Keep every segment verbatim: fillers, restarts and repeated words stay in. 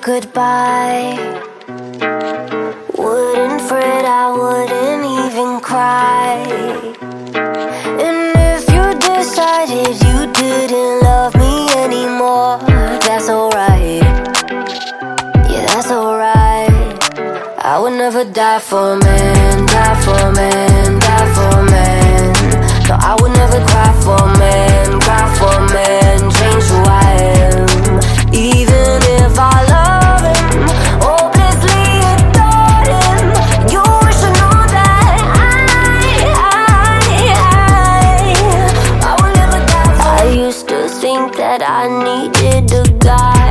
goodbye. Wouldn't fret, I wouldn't even cry. And if you decided you didn't love me anymore, that's alright. Yeah, that's alright. I would never die for a man, die for a man, die for a man. No, I would never cry for a man, cry for a man, change who I am. Even if I love him, hopelessly adore him, you should know that I, I, I, I will never die for him. I used to think that I needed a guy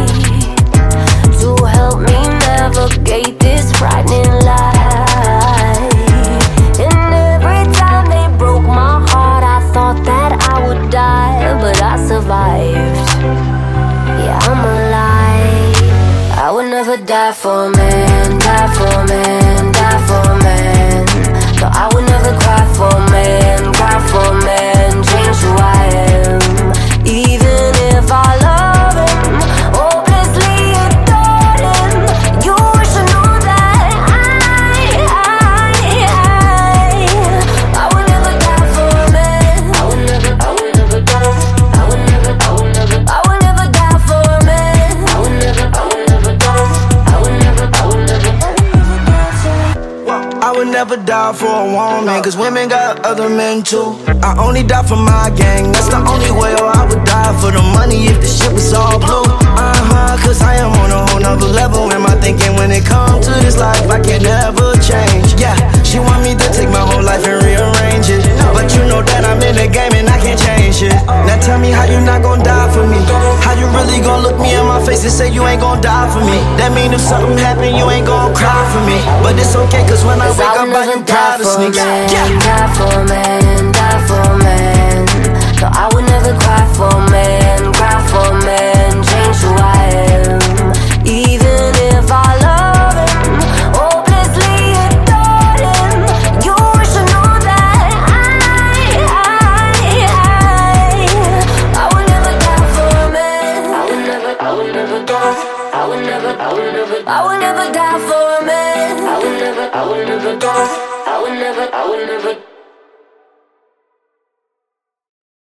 to help me navigate this frightening life. And every time they broke my heart, I thought that I would die, but I survived. Yeah, I'm alive. I would never die for a man, die for a man, die for a man. No, I would never cry for a man, cry for a man, change who I am. Even if I love him, hopelessly adore him, you should know that I, I, I, I would never die for a man. I would never, I would never die. I would never, I would never, I would never die for a man. I would never, I would never die. I would never, I would never, I would never die for. I would never die for a woman, cause women got other men too. I only die for my gang, that's the only way. Or I would die for the money if the shit was all blue. Uh-huh, cause I am on a whole nother level in my thinking. When it comes to this life, I can never change. Yeah, she want me to take my whole life and rearrange it, but you know that I'm in the game and I can't change it. Now tell me how you not gon' die for me. How you really gon' look me in my face and say you ain't gon' die for me? That mean if something happen, you ain't gon' cry for me. But it's okay, cause when I wake up, I can die to sneak. Yeah. Die for a man, die for a man. No, I would never cry for a man, cry for a man, change who I am. Even if I love him, hopelessly adore him, you should know that I, I, I, I would never die for a man. I would never, I would never die. I would never, I would never, I would never die for a man. I would never, I would never die. I would never, I would never.